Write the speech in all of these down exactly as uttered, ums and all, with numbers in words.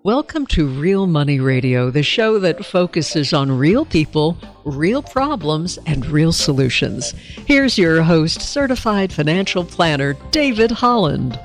Welcome to Real Money Radio, the show that focuses on real people, real problems, and real solutions. Here's your host, certified financial planner, David Holland.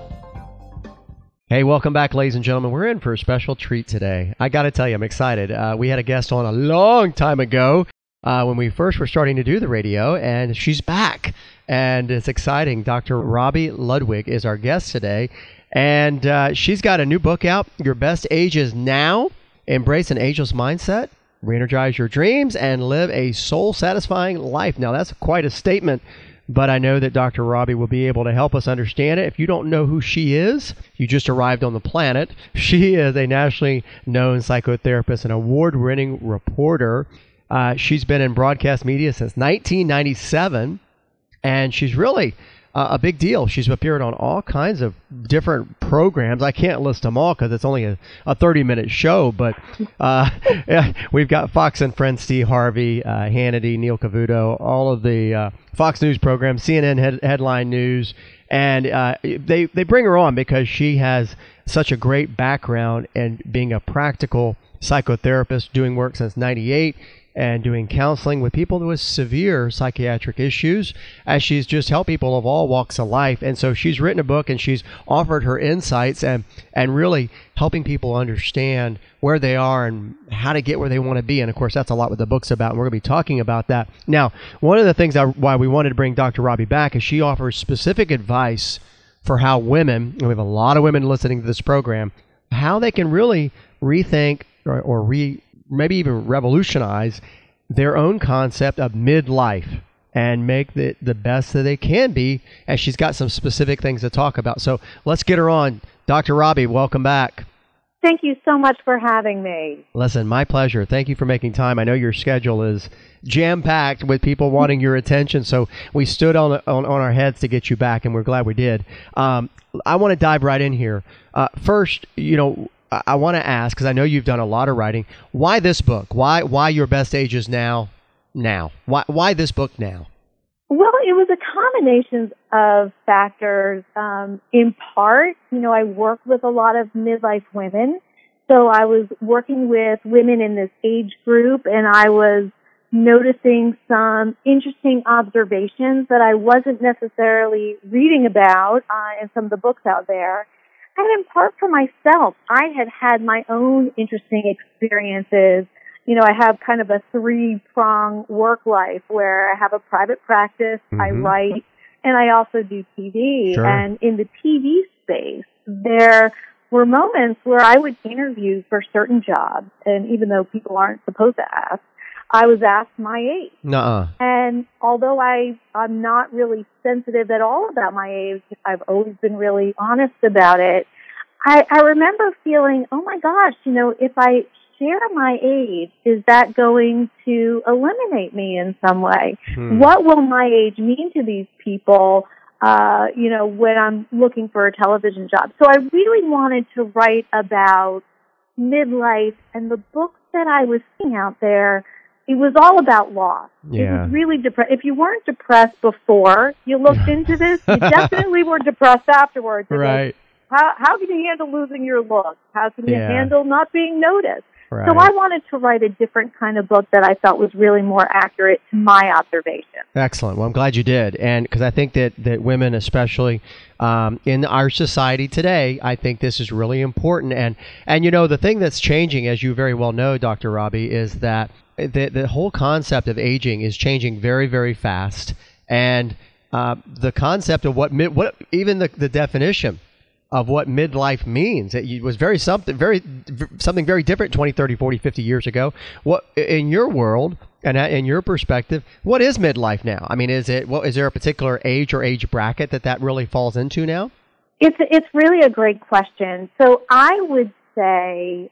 Hey, welcome back, ladies and gentlemen. We're in for a special treat today. I got to tell you, I'm excited. Uh, we had a guest on a long time ago uh, when we first were starting to do the radio, and she's back. And it's exciting. Doctor Robbie Ludwig is our guest today. And uh, she's got a new book out, Your Best Age is Now. Embrace an ageless mindset, re-energize your dreams, and live a soul-satisfying life. Now, that's quite a statement, but I know that Doctor Robbie will be able to help us understand it. If you don't know who she is, you just arrived on the planet. She is a nationally known psychotherapist and award-winning reporter. Uh, she's been in broadcast media since nineteen ninety-seven, and she's really Uh, a big deal. She's appeared on all kinds of different programs. I can't list them all because it's only a, a thirty-minute show, but uh, yeah, we've got Fox and Friends, Steve Harvey, uh, Hannity, Neil Cavuto, all of the uh, Fox News programs, C N N head, Headline News, and uh, they, they bring her on because she has such a great background in being a practical psychotherapist, doing work since ninety-eight, and doing counseling with people with severe psychiatric issues, as she's just helped people of all walks of life. And so she's written a book, and she's offered her insights and, and really helping people understand where they are and how to get where they want to be. And of course, that's a lot what the book's about, and we're going to be talking about that. Now, one of the things I, why we wanted to bring Doctor Robbie back is she offers specific advice for how women, and we have a lot of women listening to this program, how they can really rethink or, or re maybe even revolutionize their own concept of midlife and make the, the best that they can be. And she's got some specific things to talk about. So let's get her on. Doctor Robbie, welcome back. Thank you so much for having me. Listen, my pleasure. Thank you for making time. I know your schedule is jam-packed with people wanting your attention, so we stood on, on, on our heads to get you back, and we're glad we did. Um, I want to dive right in here. Uh, first, you know, I want to ask, because I know you've done a lot of writing, why this book? Why why Your Best Age is Now? Now? Why, why this book now? Well, it was a combination of factors. Um, in part, you know, I work with a lot of midlife women. So I was working with women in this age group, and I was noticing some interesting observations that I wasn't necessarily reading about uh, in some of the books out there. And in part for myself, I had had my own interesting experiences. You know, I have kind of a three-prong work life where I have a private practice, mm-hmm. I write, and I also do T V. Sure. And in the T V space, there were moments where I would interview for certain jobs, and even though people aren't supposed to ask, I was asked my age. Nuh-uh. And although I, I'm not really sensitive at all about my age, I've always been really honest about it. I, I remember feeling, oh my gosh, you know, if I share my age, is that going to eliminate me in some way? Hmm. What will my age mean to these people, uh, you know, when I'm looking for a television job? So I really wanted to write about midlife, and the books that I was seeing out there, it was all about loss. Yeah. It was really depressed. If you weren't depressed before you looked into this, you definitely were depressed afterwards. Right. How how can you handle losing your look? How can you yeah. handle not being noticed? Right. So I wanted to write a different kind of book that I felt was really more accurate to my observation. Excellent. Well, I'm glad you did. And because I think that, that women, especially um, in our society today, I think this is really important. And, and, you know, the thing that's changing, as you very well know, Doctor Robbie, is that the, the whole concept of aging is changing very, very fast. And uh, the concept of what, mid, what even the, the definition of what midlife means. It was very something very something very different twenty, thirty, forty, fifty years ago. What in your world and in your perspective, what is midlife now? I mean, is it what is there a particular age or age bracket that that really falls into now? It's it's really a great question. So I would say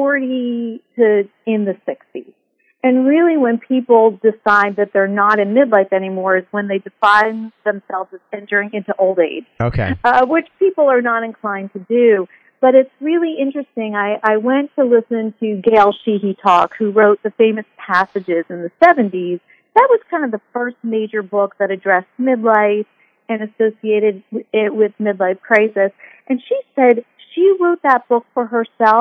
forty to in the sixties. And really when people decide that they're not in midlife anymore is when they define themselves as entering into old age. Okay. Uh, which people are not inclined to do. But it's really interesting. I, I went to listen to Gail Sheehy talk, who wrote the famous Passages in the seventies. That was kind of the first major book that addressed midlife and associated it with midlife crisis. And she said she wrote that book for herself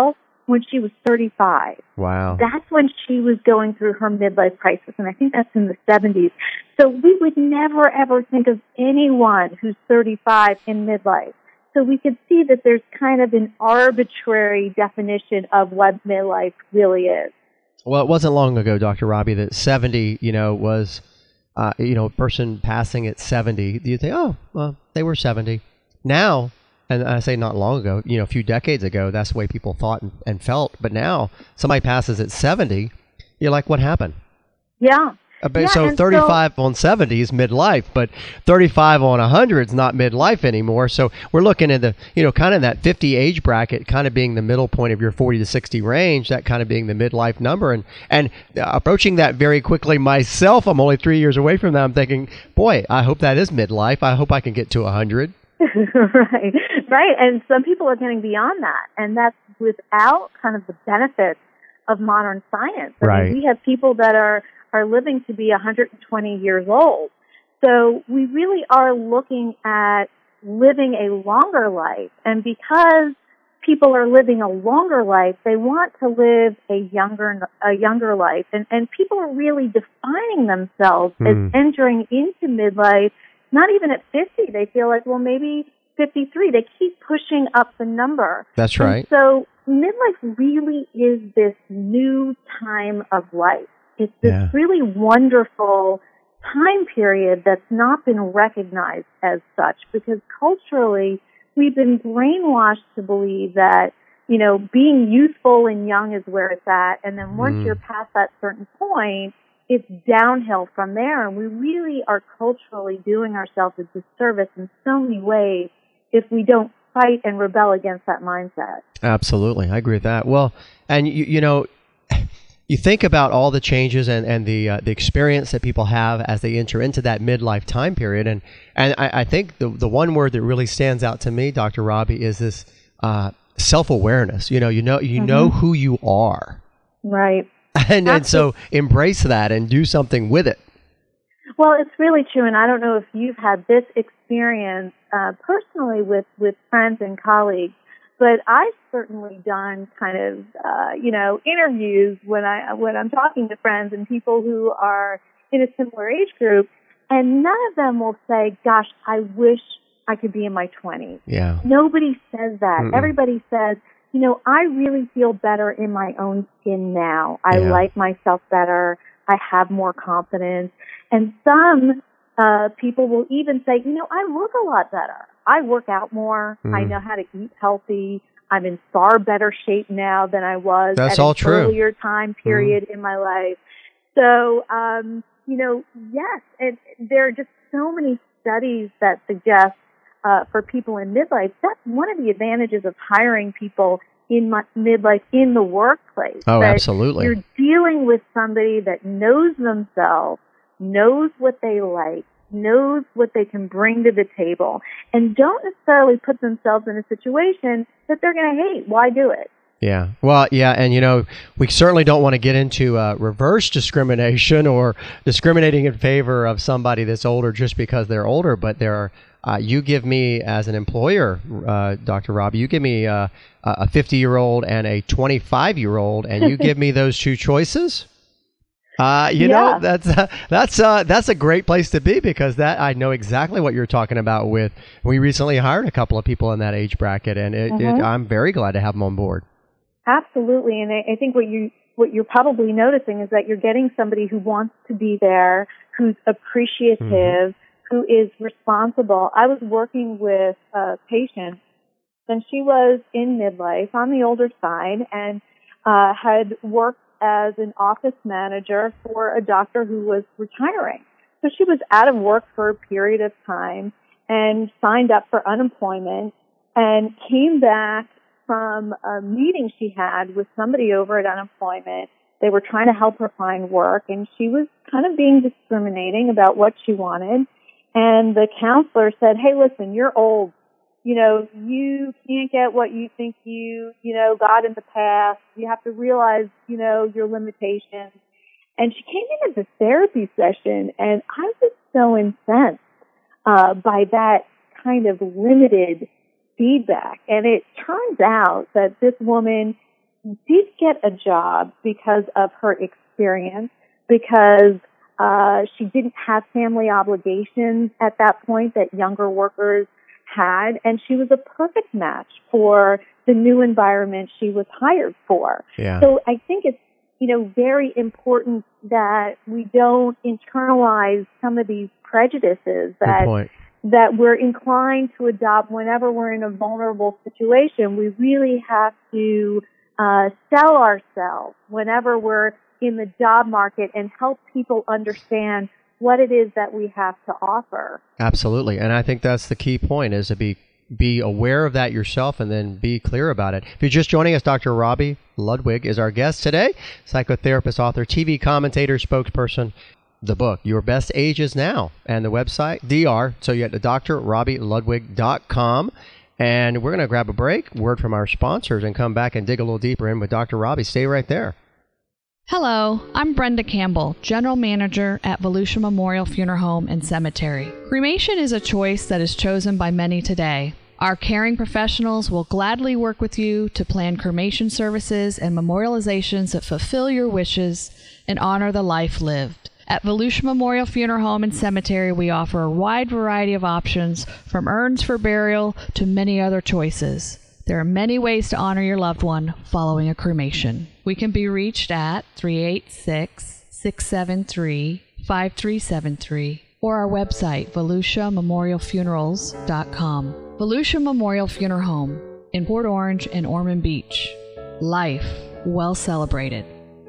when she was thirty-five. Wow. That's when she was going through her midlife crisis, and I think that's in the seventies. So we would never, ever think of anyone who's thirty-five in midlife. So we could see that there's kind of an arbitrary definition of what midlife really is. Well, it wasn't long ago, Doctor Robbie, that seventy, you know, was, uh, you know, a person passing at seventy. You think, oh, well, they were seventy. Now, and I say not long ago, you know, a few decades ago, that's the way people thought and, and felt. But now, somebody passes at seventy, you're like, what happened? Yeah. Uh, but yeah, so thirty-five so, on seventy is midlife, but thirty-five on one hundred is not midlife anymore. So we're looking at the, you know, kind of that fifty age bracket kind of being the middle point of your forty to sixty range, that kind of being the midlife number. And, and approaching that very quickly myself, I'm only three years away from that. I'm thinking, boy, I hope that is midlife. I hope I can get to one hundred. Right, right. And some people are getting beyond that. And that's without kind of the benefits of modern science. I Right. mean, we have people that are are living to be one hundred twenty years old. So we really are looking at living a longer life. And because people are living a longer life, they want to live a younger a younger life. And, and people are really defining themselves mm. as entering into midlife, not even at fifty. They feel like, well, maybe fifty-three. They keep pushing up the number. That's right. And so midlife really is this new time of life. It's this yeah. really wonderful time period that's not been recognized as such, because culturally we've been brainwashed to believe that, you know, being youthful and young is where it's at, and then once mm. you're past that certain point, it's downhill from there. And we really are culturally doing ourselves a disservice in so many ways if we don't fight and rebel against that mindset. Absolutely. I agree with that. Well, and you, you know, you think about all the changes and, and the uh, the experience that people have as they enter into that midlife time period. And, and I, I think the the one word that really stands out to me, Doctor Robbie, is this uh, self-awareness. You know, you know, you mm-hmm. know who you are. Right. And, and so embrace that and do something with it. Well, it's really true. And I don't know if you've had this experience uh, personally with, with friends and colleagues, but I've certainly done kind of, uh, you know, interviews when I, when I'm talking to friends and people who are in a similar age group, and none of them will say, gosh, I wish I could be in my twenties. Yeah. Nobody says that. Mm-mm. Everybody says, you know, I really feel better in my own skin now. I yeah. like myself better. I have more confidence. And some uh, people will even say, you know, I look a lot better. I work out more. Mm. I know how to eat healthy. I'm in far better shape now than I was That's at all an true. earlier time period mm. in my life. So, um, you know, yes, and there are just so many studies that suggest uh, for people in midlife, that's one of the advantages of hiring people in my, midlife in the workplace. Oh, that absolutely. You're dealing with somebody that knows themselves, knows what they like, knows what they can bring to the table, and don't necessarily put themselves in a situation that they're going to hate. Why do it? Yeah. Well, yeah, and you know, we certainly don't want to get into uh, reverse discrimination or discriminating in favor of somebody that's older just because they're older, but there are Uh, you give me, as an employer, uh, Doctor Robbie, you give me uh, a fifty-year-old and a twenty-five-year-old, and you give me those two choices. Uh, you yeah. know, that's uh, that's uh, that's a great place to be, because that I know exactly what you're talking about. With we recently hired a couple of people in that age bracket, and it, mm-hmm. it, I'm very glad to have them on board. Absolutely, and I, I think what you what you're probably noticing is that you're getting somebody who wants to be there, who's appreciative. Mm-hmm. who is responsible. I was working with a patient, and she was in midlife on the older side, and uh, had worked as an office manager for a doctor who was retiring. So she was out of work for a period of time and signed up for unemployment and came back from a meeting she had with somebody over at unemployment. They were trying to help her find work, and she was kind of being discriminating about what she wanted. And the counselor said, hey, listen, you're old. You know, you can't get what you think you, you know, got in the past. You have to realize, you know, your limitations. And she came into the therapy session, and I was so incensed uh, by that kind of limited feedback. And it turns out that this woman did get a job because of her experience, because uh, she didn't have family obligations at that point that younger workers had, and she was a perfect match for the new environment she was hired for. Yeah. So I think it's, you know, very important that we don't internalize some of these prejudices that Good point. that we're inclined to adopt whenever we're in a vulnerable situation. We really have to uh, sell ourselves whenever we're in the job market and help people understand what it is that we have to offer. Absolutely. And I think that's the key point, is to be be aware of that yourself and then be clear about it. If you're just joining us, Doctor Robbie Ludwig is our guest today, psychotherapist, author, T V commentator, spokesperson. The book, Your Best Age Is Now, and the website, D R, so you get to D R robbie ludwig dot com. And we're going to grab a break, word from our sponsors, and come back and dig a little deeper in with Doctor Robbie. Stay right there. Hello, I'm Brenda Campbell, General Manager at Volusia Memorial Funeral Home and Cemetery. Cremation is a choice that is chosen by many today. Our caring professionals will gladly work with you to plan cremation services and memorializations that fulfill your wishes and honor the life lived. At Volusia Memorial Funeral Home and Cemetery, we offer a wide variety of options, from urns for burial to many other choices. There are many ways to honor your loved one following a cremation. We can be reached at three eight six, six seven three, five three seven three or our website, volusia memorial funerals dot com. Volusia Memorial Funeral Home in Port Orange and Ormond Beach. Life well celebrated.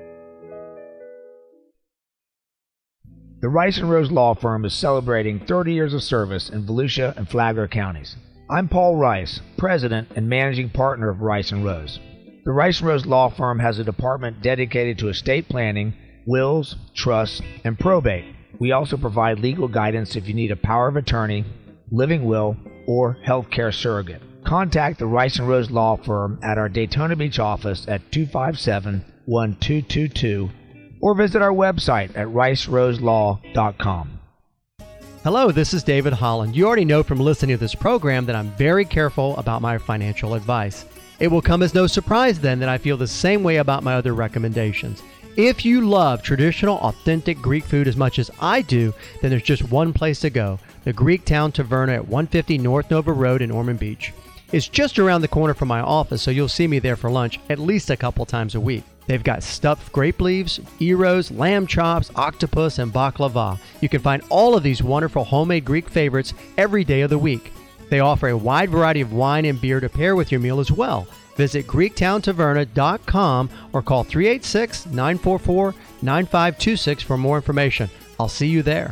The Rice and Rose Law Firm is celebrating thirty years of service in Volusia and Flagler counties. I'm Paul Rice, President and Managing Partner of Rice and Rose. The Rice and Rose Law Firm has a department dedicated to estate planning, wills, trusts, and probate. We also provide legal guidance if you need a power of attorney, living will, or healthcare surrogate. Contact the Rice and Rose Law Firm at our Daytona Beach office at two five seven, one two two two or visit our website at rice rose law dot com. Hello, this is David Holland. You already know from listening to this program that I'm very careful about my financial advice. It will come as no surprise then that I feel the same way about my other recommendations. If you love traditional, authentic Greek food as much as I do, then there's just one place to go, the Greek Town Taverna at one fifty North Nova Road in Ormond Beach. It's just around the corner from my office, so you'll see me there for lunch at least a couple times a week. They've got stuffed grape leaves, gyros, lamb chops, octopus, and baklava. You can find all of these wonderful homemade Greek favorites every day of the week. They offer a wide variety of wine and beer to pair with your meal as well. Visit greek town taverna dot com or call three eight six, nine four four, nine five two six for more information. I'll see you there.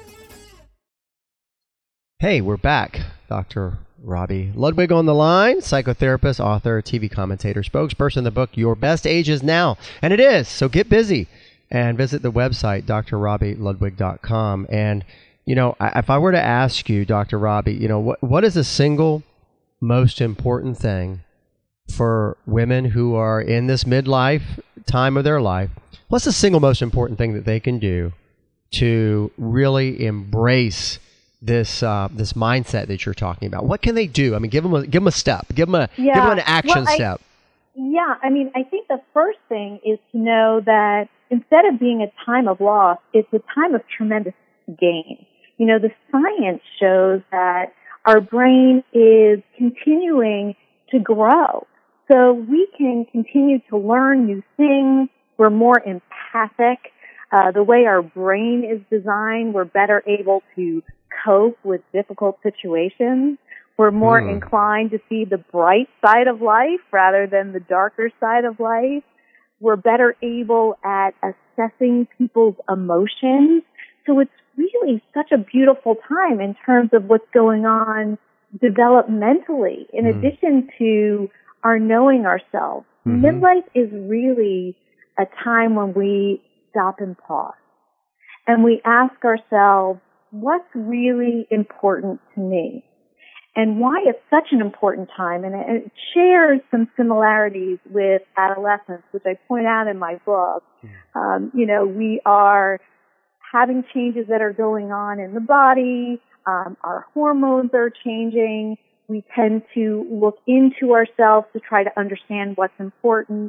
Hey, we're back. Doctor Robbie Ludwig on the line, psychotherapist, author, T V commentator, spokesperson. The book, Your Best Age Is Now. And it is, so get busy and visit the website, D R robbie ludwig dot com. And, you know, if I were to ask you, Doctor Robbie, you know, what what is the single most important thing for women who are in this midlife time of their life? What's the single most important thing that they can do to really embrace this uh, this mindset that you're talking about? What can they do? I mean, give them a, give them a step. Give them, a, yeah. give them an action well, I, step. Yeah, I mean, I think the first thing is to know that instead of being a time of loss, it's a time of tremendous gain. You know, the science shows that our brain is continuing to grow. So we can continue to learn new things. We're more empathic. Uh, the way our brain is designed, we're better able to cope with difficult situations. We're more mm. inclined to see the bright side of life rather than the darker side of life. We're better able at assessing people's emotions. So it's really such a beautiful time in terms of what's going on developmentally, in mm. addition to our knowing ourselves. Mm-hmm. Midlife is really a time when we stop and pause. And we ask ourselves, what's really important to me? And why it's such an important time. And it, it shares some similarities with adolescence, which I point out in my book. Um, you know, we are having changes that are going on in the body. Um, our hormones are changing. We tend to look into ourselves to try to understand what's important.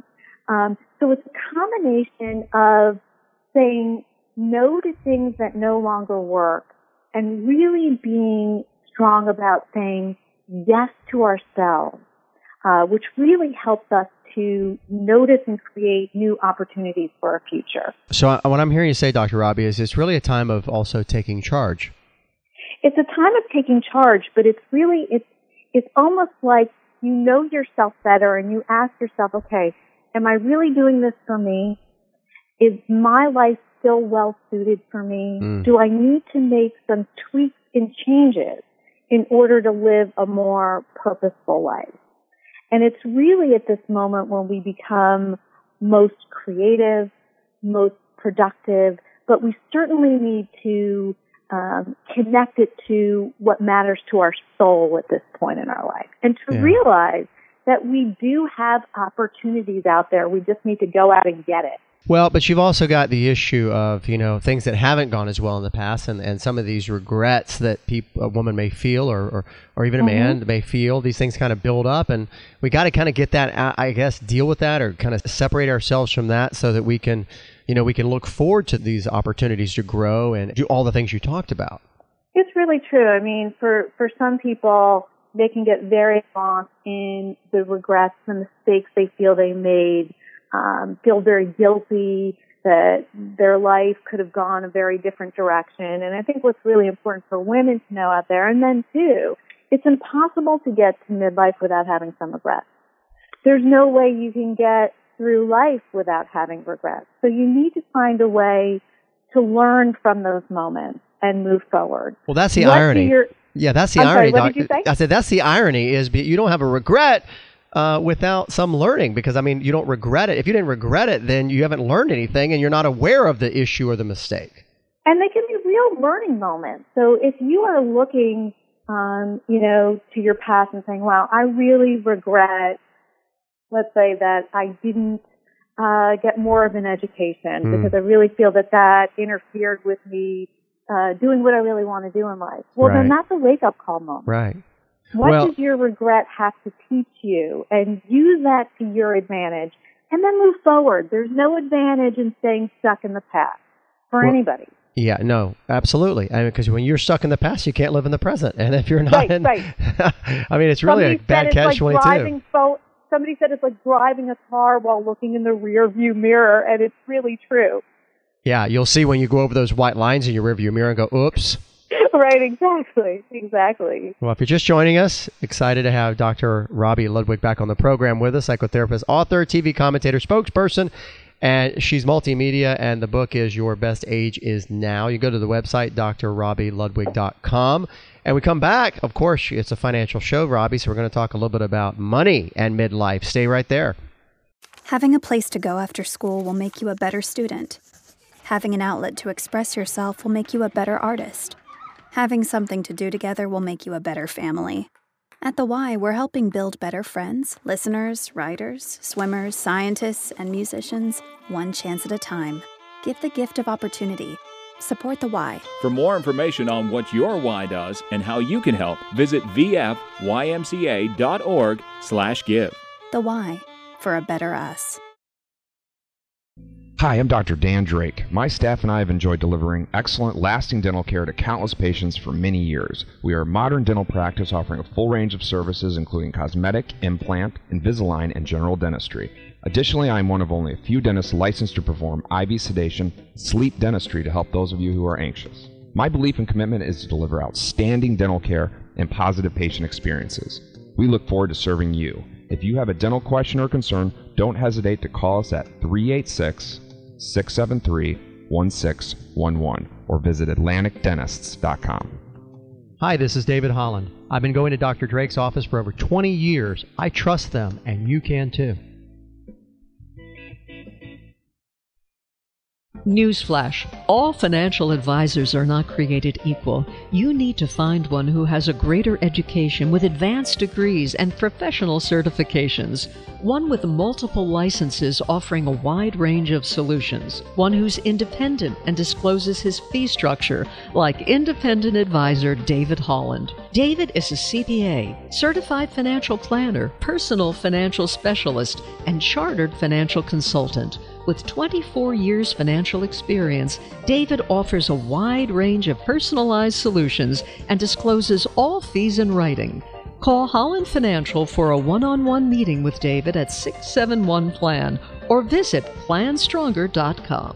Um, so it's a combination of saying no to things that no longer work and really being strong about saying yes to ourselves, uh, which really helps us to notice and create new opportunities for our future. So uh, what I'm hearing you say, Doctor Robbie, is it's really a time of also taking charge. It's a time of taking charge, but it's really, it's, it's almost like you know yourself better and you ask yourself, okay, am I really doing this for me? Is my life still well suited for me? Mm. Do I need to make some tweaks and changes in order to live a more purposeful life? And it's really at this moment when we become most creative, most productive, but we certainly need to um, connect it to what matters to our soul at this point in our life. And to yeah. realize that we do have opportunities out there. We just need to go out and get it. Well, but you've also got the issue of, you know, things that haven't gone as well in the past, and, and some of these regrets that peop- a woman may feel, or, or, or even a mm-hmm. man may feel. These things kind of build up, and we got to kind of get that, I guess, deal with that, or kind of separate ourselves from that so that we can, you know, we can look forward to these opportunities to grow and do all the things you talked about. It's really true. I mean, for, for some people, they can get very lost in the regrets and mistakes they feel they made. Um, feel very guilty that their life could have gone a very different direction. And I think what's really important for women to know out there, and men too, it's impossible to get to midlife without having some regrets. There's no way you can get through life without having regrets. So you need to find a way to learn from those moments and move forward. Well, that's the what irony. Your, yeah, that's the I'm irony. Sorry, what doc- did you say? I said that's the irony is you don't have a regret Uh, without some learning, because I mean, you don't regret it. If you didn't regret it, then you haven't learned anything and you're not aware of the issue or the mistake. And they can be real learning moments. So if you are looking, um, you know, to your past and saying, wow, I really regret, let's say that I didn't uh, get more of an education mm. because I really feel that that interfered with me uh, doing what I really want to do in life. Well, right. then that's a wake-up call moment. Right. What well, does your regret have to teach you? And use that to your advantage. And then move forward. There's no advantage in staying stuck in the past for well, anybody. Yeah, no, absolutely. I mean, because when you're stuck in the past, you can't live in the present. And if you're not right, in... Right. I mean, it's really Somebody a bad catch twenty-two. Like fo- somebody said it's like driving a car while looking in the rear view mirror, and it's really true. Yeah, you'll see when you go over those white lines in your rear view mirror and go, oops. Right, exactly, exactly. Well, if you're just joining us, excited to have Doctor Robbie Ludwig back on the program with us, psychotherapist, author, T V commentator, spokesperson, and she's multimedia, and the book is Your Best Age Is Now. You go to the website, d r robbie ludwig dot com, and we come back. Of course, it's a financial show, Robbie, so we're going to talk a little bit about money and midlife. Stay right there. Having a place to go after school will make you a better student. Having an outlet to express yourself will make you a better artist. Having something to do together will make you a better family. At The Y, we're helping build better friends, listeners, writers, swimmers, scientists, and musicians, one chance at a time. Give the gift of opportunity. Support The Y. For more information on what your Y does and how you can help, visit v f y m c a dot org slash give. The Y, for a better us. Hi, I'm Doctor Dan Drake. My staff and I have enjoyed delivering excellent, lasting dental care to countless patients for many years. We are a modern dental practice offering a full range of services including cosmetic, implant, Invisalign, and general dentistry. Additionally, I am one of only a few dentists licensed to perform I V sedation, sleep dentistry to help those of you who are anxious. My belief and commitment is to deliver outstanding dental care and positive patient experiences. We look forward to serving you. If you have a dental question or concern, don't hesitate to call us at three eight six, six seven three, one six one one or visit atlantic dentists dot com. Hi, this is David Holland. I've been going to Doctor Drake's office for over twenty years. I trust them, and you can too. Newsflash, all financial advisors are not created equal. You need to find one who has a greater education with advanced degrees and professional certifications. One with multiple licenses offering a wide range of solutions. One who's independent and discloses his fee structure, like independent advisor David Holland. David is a C P A, certified financial planner, personal financial specialist, and chartered financial consultant. With twenty-four years financial experience, David offers a wide range of personalized solutions and discloses all fees in writing. Call Holland Financial for a one-on-one meeting with David at six seven one plan or visit plan stronger dot com.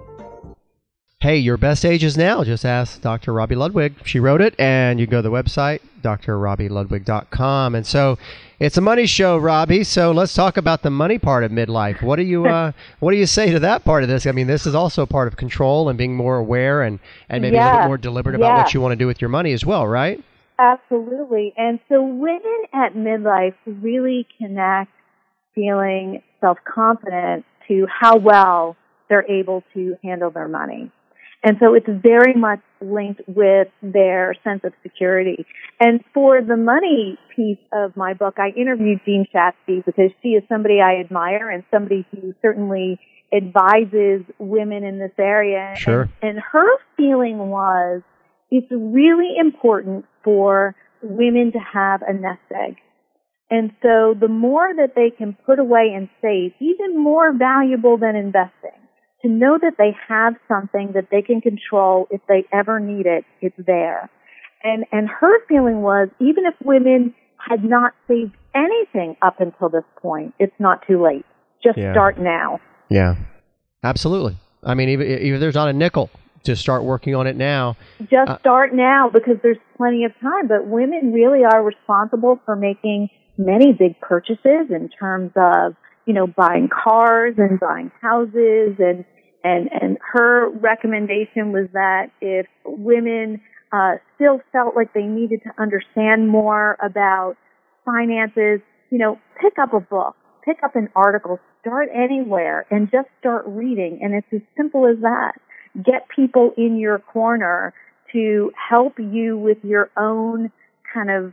Hey, your best age is now. Just ask Doctor Robbie Ludwig. She wrote it, and you go to the website, D R robbie ludwig dot com. And so it's a money show, Robbie. So let's talk about the money part of midlife. What do you uh, what do you say to that part of this? I mean, this is also part of control and being more aware and, and maybe yeah. a little bit more deliberate about yeah. what you want to do with your money as well, right? Absolutely. And so women at midlife really connect feeling self-confident to how well they're able to handle their money. And so it's very much linked with their sense of security. And for the money piece of my book, I interviewed Jean Chatzky because she is somebody I admire and somebody who certainly advises women in this area. Sure. And, and her feeling was it's really important for women to have a nest egg. And so the more that they can put away and save, even more valuable than investing, to know that they have something that they can control if they ever need it, it's there. And and her feeling was, even if women had not saved anything up until this point, it's not too late. Just yeah. start now. Yeah, absolutely. I mean, even if there's not a nickel, just start working on it now. Just uh, start now because there's plenty of time. But women really are responsible for making many big purchases in terms of, you know, buying cars and buying houses. And and and her recommendation was that if women uh still felt like they needed to understand more about finances, you know, pick up a book, pick up an article, start anywhere and just start reading. And it's as simple as that. Get people in your corner to help you with your own kind of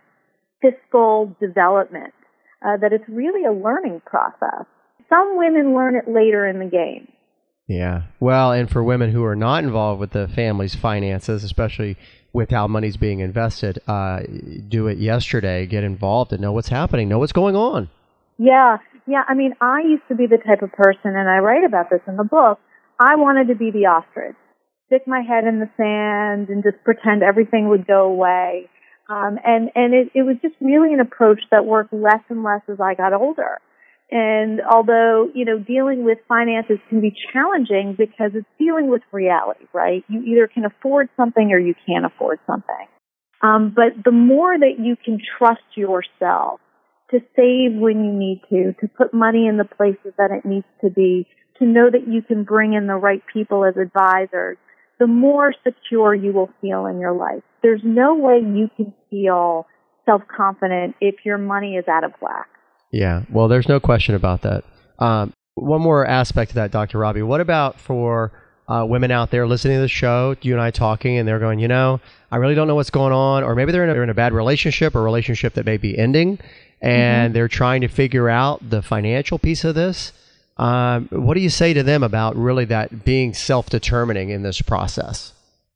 fiscal development, uh, that it's really a learning process. Some women learn it later in the game. Yeah. Well, and for women who are not involved with the family's finances, especially with how money's being invested, uh, do it yesterday, get involved and know what's happening, know what's going on. Yeah. Yeah. I mean, I used to be the type of person, and I write about this in the book, I wanted to be the ostrich, stick my head in the sand and just pretend everything would go away. Um, and, and it, it was just really an approach that worked less and less as I got older. And although, you know, dealing with finances can be challenging because it's dealing with reality, right? You either can afford something or you can't afford something. Um, but the more that you can trust yourself to save when you need to, to put money in the places that it needs to be, to know that you can bring in the right people as advisors, the more secure you will feel in your life. There's no way you can feel self-confident if your money is out of whack. Yeah, well, there's no question about that. Um, one more aspect of that, Doctor Robbie. What about for uh, women out there listening to the show, you and I talking, and they're going, you know, I really don't know what's going on, or maybe they're in a, they're in a bad relationship, or a relationship that may be ending, and mm-hmm. they're trying to figure out the financial piece of this. Um, what do you say to them about really that being self-determining in this process?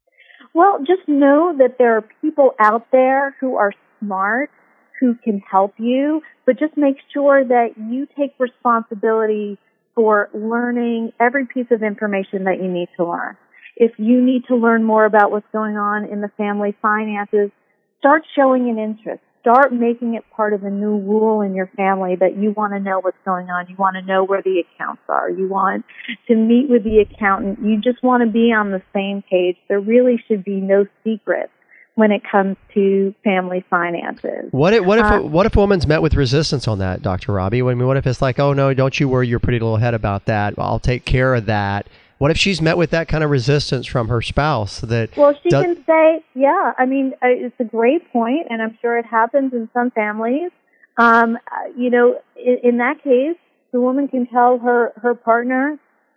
Well, just know that there are people out there who are smart, who can help you, but just make sure that you take responsibility for learning every piece of information that you need to learn. If you need to learn more about what's going on in the family finances, start showing an interest. Start making it part of a new rule in your family that you want to know what's going on. You want to know where the accounts are. You want to meet with the accountant. You just want to be on the same page. There really should be no secrets when it comes to family finances. What if what if uh, a, what if a woman's met with resistance on that, Doctor Robbie? I mean, what if it's like, oh no, don't you worry your pretty little head about that. I'll take care of that. What if she's met with that kind of resistance from her spouse? That well, she does- can say, yeah. I mean, it's a great point, and I'm sure it happens in some families. Um, you know, in, in that case, the woman can tell her her partner,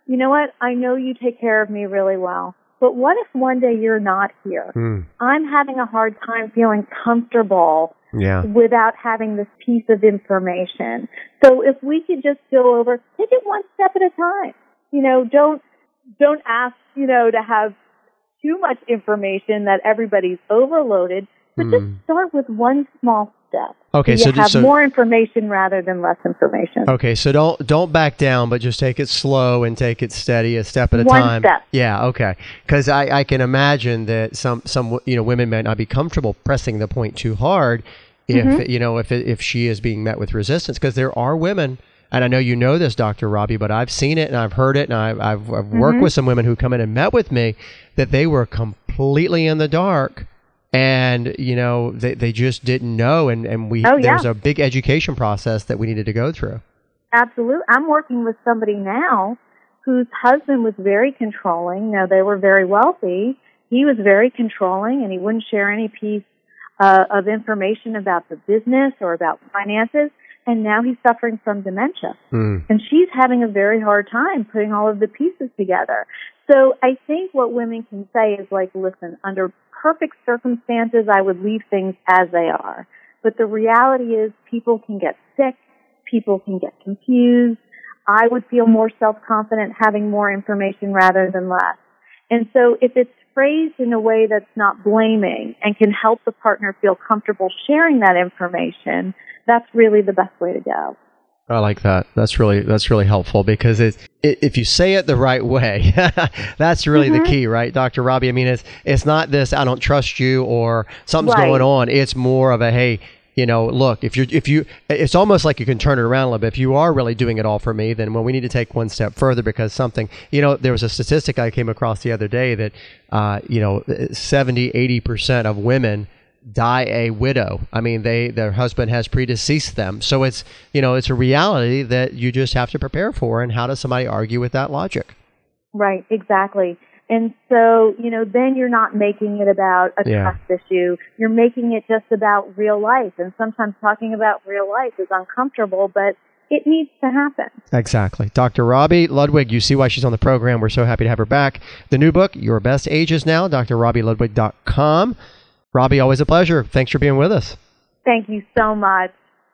you know what? I know you take care of me really well. But what if one day you're not here? Mm. I'm having a hard time feeling comfortable yeah. without having this piece of information. So if we could just go over, take it one step at a time. You know, don't, don't ask, you know, to have too much information that everybody's overloaded, but mm. just start with one small step. Okay, so so you have so, more information rather than less information. Okay, so don't don't back down, but just take it slow and take it steady, a step at a one time. One step. Yeah, okay. Because I, I can imagine that some some you know women might not be comfortable pressing the point too hard if mm-hmm. you know if it, if she is being met with resistance. Because there are women, and I know you know this, Doctor Robbie, but I've seen it and I've heard it, and I've I've, I've worked mm-hmm. with some women who come in and met with me that they were completely in the dark. And, you know, they they just didn't know, and, and we oh, yeah. there was a big education process that we needed to go through. Absolutely. I'm working with somebody now whose husband was very controlling. Now, they were very wealthy. He was very controlling, and he wouldn't share any piece uh, of information about the business or about finances. And now he's suffering from dementia. Mm. And she's having a very hard time putting all of the pieces together. So I think what women can say is like, listen, under perfect circumstances, I would leave things as they are. But the reality is people can get sick. People can get confused. I would feel more self-confident having more information rather than less. And so if it's phrased in a way that's not blaming and can help the partner feel comfortable sharing that information, that's really the best way to go. I like that. That's really that's really helpful because it, it if you say it the right way, that's really mm-hmm. the key, right, Doctor Robbie? I mean, it's it's not this I don't trust you or something's right. going on. It's more of a hey, you know, look, if you're if you, it's almost like you can turn it around a little bit. If you are really doing it all for me, then well, we need to take one step further because something, you know, there was a statistic I came across the other day that, uh, you know, seventy, eighty percent of women die a widow. I mean, they their husband has predeceased them. So it's, you know, it's a reality that you just have to prepare for. And how does somebody argue with that logic? Right, exactly. And so, you know, then you're not making it about a yeah. trust issue. You're making it just about real life. And sometimes talking about real life is uncomfortable, but it needs to happen. Exactly. Doctor Robbie Ludwig, you see why she's on the program. We're so happy to have her back. The new book, Your Best Ages Now, D R robbie ludwig dot com. Robbie, always a pleasure. Thanks for being with us. Thank you so much.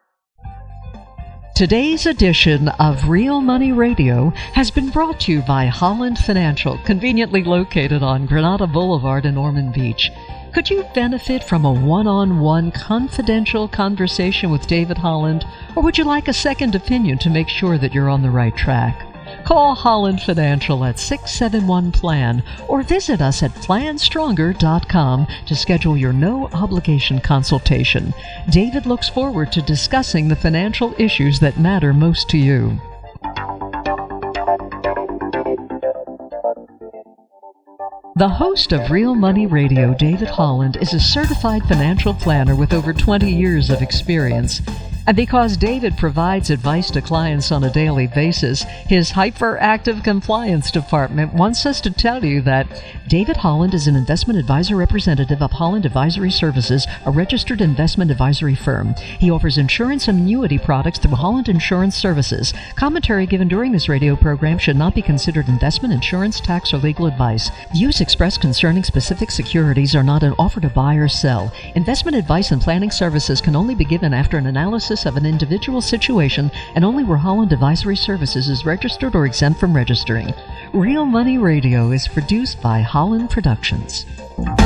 Today's edition of Real Money Radio has been brought to you by Holland Financial, conveniently located on Granada Boulevard in Ormond Beach. Could you benefit from a one-on-one confidential conversation with David Holland, or would you like a second opinion to make sure that you're on the right track? Call Holland Financial at six seven one plan or visit us at plan stronger dot com to schedule your no-obligation consultation. David looks forward to discussing the financial issues that matter most to you. The host of Real Money Radio, David Holland, is a certified financial planner with over twenty years of experience. And because David provides advice to clients on a daily basis, his hyperactive compliance department wants us to tell you that David Holland is an investment advisor representative of Holland Advisory Services, a registered investment advisory firm. He offers insurance and annuity products through Holland Insurance Services. Commentary given during this radio program should not be considered investment, insurance, tax, or legal advice. Views expressed concerning specific securities are not an offer to buy or sell. Investment advice and planning services can only be given after an analysis of an individual situation and only where Holland Advisory Services is registered or exempt from registering. Real Money Radio is produced by Holland Productions.